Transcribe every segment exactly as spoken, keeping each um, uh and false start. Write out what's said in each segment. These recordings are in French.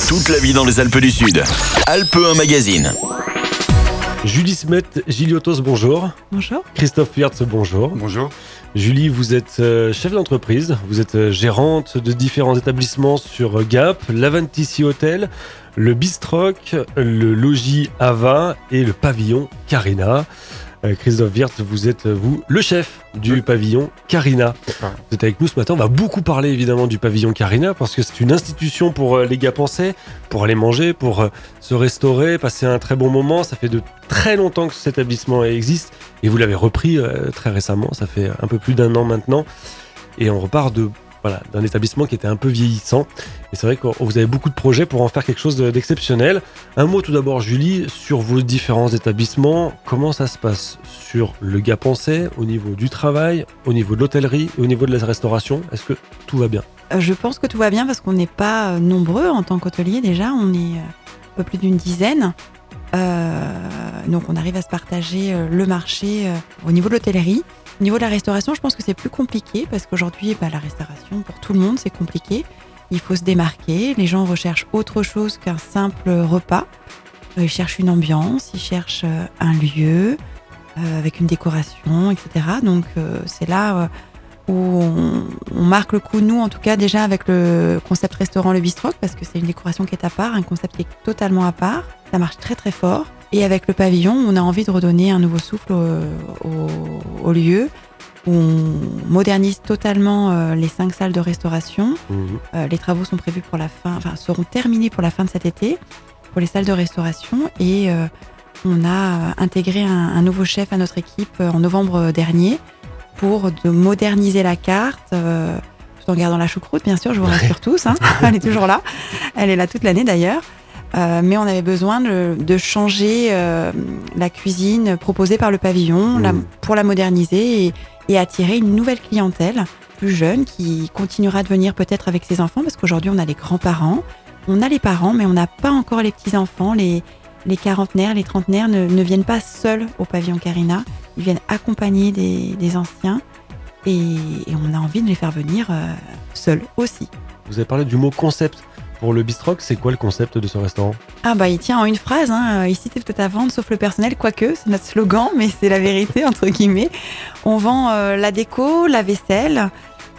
Toute la vie dans les Alpes du Sud. Alpes un magazine. Julie Smet, Giliotos, bonjour. Bonjour. Christophe Wirtz, bonjour. Bonjour. Julie, vous êtes euh, chef d'entreprise, vous êtes euh, gérante de différents établissements sur Gap, l'Aventissi Hotel, le Bistrock, le Logis Ava et le pavillon Carina. Euh, Christophe Wirtz, vous êtes, vous, le chef du oui. pavillon Carina. Ah. Vous êtes avec nous ce matin, on va beaucoup parler évidemment du pavillon Carina parce que c'est une institution pour euh, les Gapençais, pour aller manger, pour euh, se restaurer, passer un très bon moment. Ça fait de très longtemps que cet établissement existe et vous l'avez repris euh, très récemment, ça fait un peu plus d'un an maintenant. Et on repart de, voilà, d'un établissement qui était un peu vieillissant. Et c'est vrai que vous avez beaucoup de projets pour en faire quelque chose d'exceptionnel. Un mot tout d'abord, Julie, sur vos différents établissements. Comment ça se passe sur le Gapençais, au niveau du travail, au niveau de l'hôtellerie et au niveau de la restauration? Est-ce que tout va bien? Je pense que tout va bien parce qu'on n'est pas nombreux en tant qu'hôtelier déjà. On est un peu plus d'une dizaine. Euh, donc on arrive à se partager le marché au niveau de l'hôtellerie. Au niveau de la restauration, je pense que c'est plus compliqué parce qu'aujourd'hui, bah, la restauration, pour tout le monde, c'est compliqué. Il faut se démarquer. Les gens recherchent autre chose qu'un simple repas. Ils cherchent une ambiance, ils cherchent un lieu euh, avec une décoration, et cetera. Donc euh, c'est là euh, où on, on marque le coup, nous en tout cas, déjà avec le concept restaurant Le Bistrock, parce que c'est une décoration qui est à part, un concept qui est totalement à part. Ça marche très très fort. Et avec le pavillon, on a envie de redonner un nouveau souffle au, au, au lieu. Où on modernise totalement euh, les cinq salles de restauration. Mmh. Euh, les travaux sont prévus pour la fin, enfin seront terminés pour la fin de cet été pour les salles de restauration. Et euh, on a intégré un, un nouveau chef à notre équipe euh, en novembre dernier pour de moderniser la carte, euh, tout en gardant la choucroute, bien sûr. Je vous rassure tous, hein, elle est toujours là. Elle est là toute l'année d'ailleurs. Euh, mais on avait besoin de, de changer euh, la cuisine proposée par le pavillon mmh. la, pour la moderniser et, et attirer une nouvelle clientèle plus jeune qui continuera de venir peut-être avec ses enfants parce qu'aujourd'hui on a les grands-parents, on a les parents mais on n'a pas encore les petits-enfants, les, les quarantenaires, les trentenaires ne, ne viennent pas seuls au pavillon Carina, ils viennent accompagner des, des anciens et, et on a envie de les faire venir euh, seuls aussi. Vous avez parlé du mot concept. Pour le Bistrock, c'est quoi le concept de ce restaurant? Ah bah il tient en une phrase, hein. Ici c'est peut-être à vendre sauf le personnel, quoique c'est notre slogan, mais c'est la vérité entre guillemets. On vend euh, la déco, la vaisselle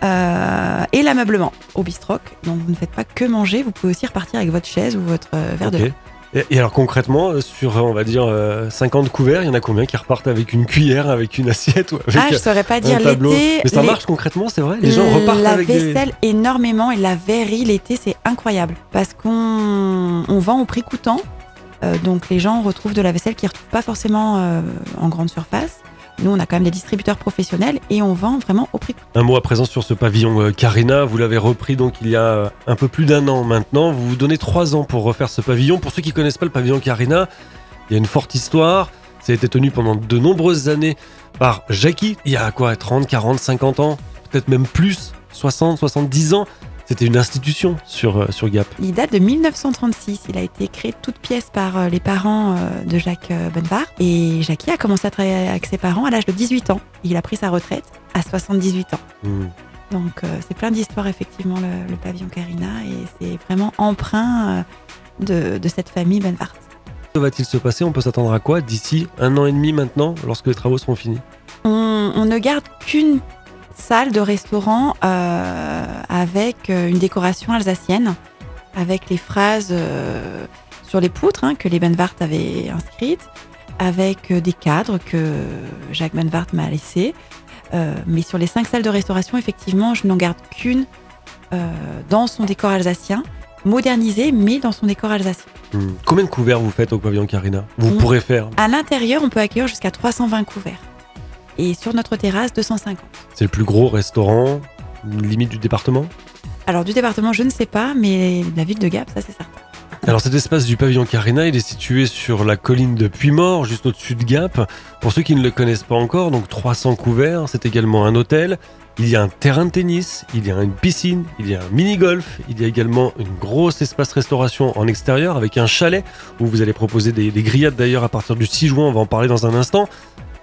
euh, et l'ameublement au Bistrock. Donc vous ne faites pas que manger, vous pouvez aussi repartir avec votre chaise ou votre euh, verre okay. de vin. Et, et alors concrètement, sur on va dire euh, cinquante couverts, il y en a combien qui repartent avec une cuillère, avec une assiette ou avec Ah, je saurais pas dire l'été. Mais ça les... marche concrètement, c'est vrai? Les gens repartent la avec vaisselle des... énormément et la verrerie l'été, c'est incroyable parce qu'on on vend au prix coûtant. Euh, donc les gens retrouvent de la vaisselle qu'ils ne retrouvent pas forcément euh, en grande surface. Nous, on a quand même des distributeurs professionnels et on vend vraiment au prix. Un mot à présent sur ce pavillon euh, Carina. Vous l'avez repris donc il y a un peu plus d'un an maintenant. Vous vous donnez trois ans pour refaire ce pavillon. Pour ceux qui ne connaissent pas le pavillon Carina, il y a une forte histoire. Ça a été tenu pendant de nombreuses années par Jackie. Il y a quoi, trente, quarante, cinquante ans, peut-être même plus, soixante, soixante-dix ans. C'était une institution sur, euh, sur Gap. Il date de mille neuf cent trente-six. Il a été créé toute pièce par euh, les parents euh, de Jacques euh, Benvart. Et Jackie a commencé à travailler avec ses parents à l'âge de dix-huit ans. Il a pris sa retraite à soixante-dix-huit ans. Mmh. Donc euh, c'est plein d'histoires effectivement le, le pavillon Carina. Et c'est vraiment emprunt euh, de, de cette famille Benvart. Que va-t-il se passer? On peut s'attendre à quoi d'ici un an et demi maintenant, lorsque les travaux seront finis? On, on ne garde qu'une salle de restaurant euh, avec une décoration alsacienne, avec les phrases euh, sur les poutres hein, que les Benvart avaient inscrites, avec des cadres que Jacques Benvart m'a laissés. Euh, mais sur les cinq salles de restauration, effectivement, je n'en garde qu'une euh, dans son décor alsacien, modernisée, mais dans son décor alsacien. Mmh. Combien de couverts vous faites au pavillon Carina? Vous mmh. pourrez faire? À l'intérieur, on peut accueillir jusqu'à trois cent vingt couverts. Et sur notre terrasse, deux cent cinquante. C'est le plus gros restaurant, limite du département? Alors du département, je ne sais pas, mais la ville de Gap, ça c'est certain. Alors cet espace du pavillon Carina, il est situé sur la colline de Puymaure, juste au-dessus de Gap. Pour ceux qui ne le connaissent pas encore, donc trois cents couverts, c'est également un hôtel. Il y a un terrain de tennis, il y a une piscine, il y a un mini-golf, il y a également une grosse espace restauration en extérieur avec un chalet où vous allez proposer des, des grillades d'ailleurs à partir du six juin, on va en parler dans un instant.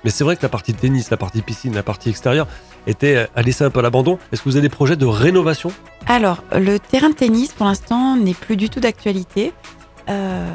Mais c'est vrai que la partie tennis, la partie piscine, la partie extérieure était à laisser un peu à l'abandon. Est-ce que vous avez des projets de rénovation ? Alors, le terrain de tennis, pour l'instant, n'est plus du tout d'actualité. Euh,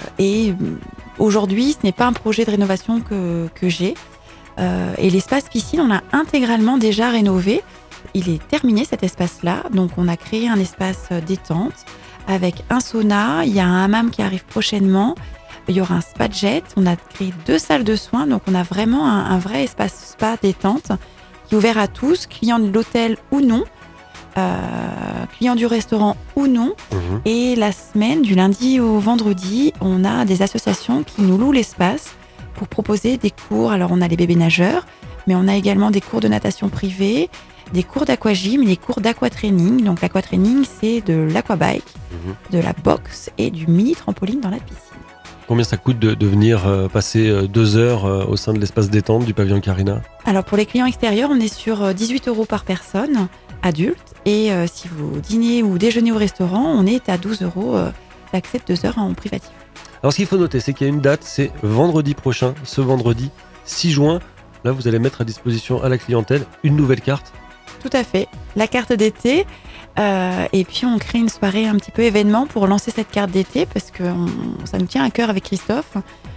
et aujourd'hui, ce n'est pas un projet de rénovation que, que j'ai. Euh, et l'espace piscine, on l'a intégralement déjà rénové. Il est terminé, cet espace-là. Donc, on a créé un espace détente avec un sauna. Il y a un hammam qui arrive prochainement. Il y aura un spa jet. On a créé deux salles de soins. Donc, on a vraiment un, un vrai espace spa détente qui est ouvert à tous, clients de l'hôtel ou non, euh, clients du restaurant ou non. Mmh. Et la semaine, du lundi au vendredi, on a des associations qui nous louent l'espace pour proposer des cours. Alors, on a les bébés nageurs, mais on a également des cours de natation privée, des cours d'aquagym, des cours d'aquatraining. Donc, l'aquatraining, c'est de l'aquabike, Mmh. de la boxe et du mini trampoline dans la piscine. Combien ça coûte de, de venir euh, passer euh, deux heures euh, au sein de l'espace détente du pavillon Carina ? Alors, pour les clients extérieurs, on est sur dix-huit euros par personne, adulte. Et euh, si vous dînez ou déjeunez au restaurant, on est à douze euros euh, l'accès de deux heures en privatif. Alors, ce qu'il faut noter, c'est qu'il y a une date, c'est vendredi prochain, ce vendredi six juin. Là, vous allez mettre à disposition à la clientèle une nouvelle carte. Tout à fait. La carte d'été. Euh, et puis, on crée une soirée un petit peu événement pour lancer cette carte d'été parce que on, ça nous tient à cœur avec Christophe.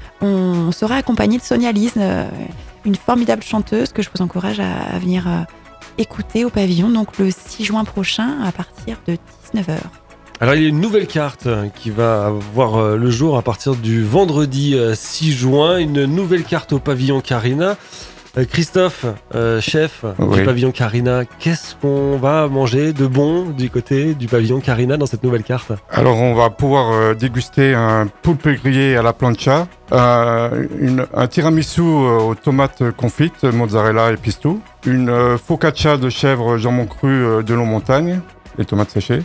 On sera accompagné de Sonia Lise, euh, une formidable chanteuse que je vous encourage à, à venir euh, écouter au pavillon. Donc, le six juin prochain à partir de dix-neuf heures. Alors, il y a une nouvelle carte qui va voir le jour à partir du vendredi six juin. Une nouvelle carte au pavillon Carina. Euh, Christophe, euh, chef Oui. du pavillon Carina, qu'est-ce qu'on va manger de bon du côté du pavillon Carina dans cette nouvelle carte ? Alors, on va pouvoir euh, déguster un poulpe grillé à la plancha, euh, une, un tiramisu euh, aux tomates confites, mozzarella et pistou, une euh, focaccia de chèvre jambon cru euh, de Long-Montagne, les tomates séchées,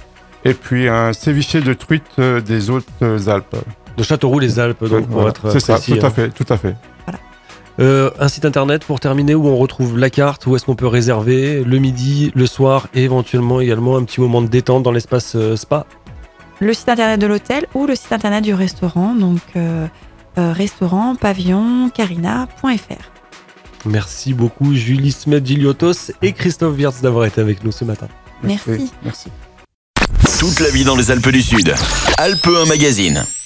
et puis un ceviche de truite euh, des Hautes-Alpes. De Châteauroux-les-Alpes, donc pour Voilà. être C'est ça, précis, tout à hein. fait, tout à fait. Euh, un site internet pour terminer où on retrouve la carte, où est-ce qu'on peut réserver le midi, le soir et éventuellement également un petit moment de détente dans l'espace euh, spa. Le site internet de l'hôtel ou le site internet du restaurant. Donc, euh, euh, restaurant pavillon carina point f r. Merci beaucoup Julie Smet-Giliotos et Christophe Wirtz d'avoir été avec nous ce matin. Merci. Merci. Toute la vie dans les Alpes du Sud. Alpe un magazine.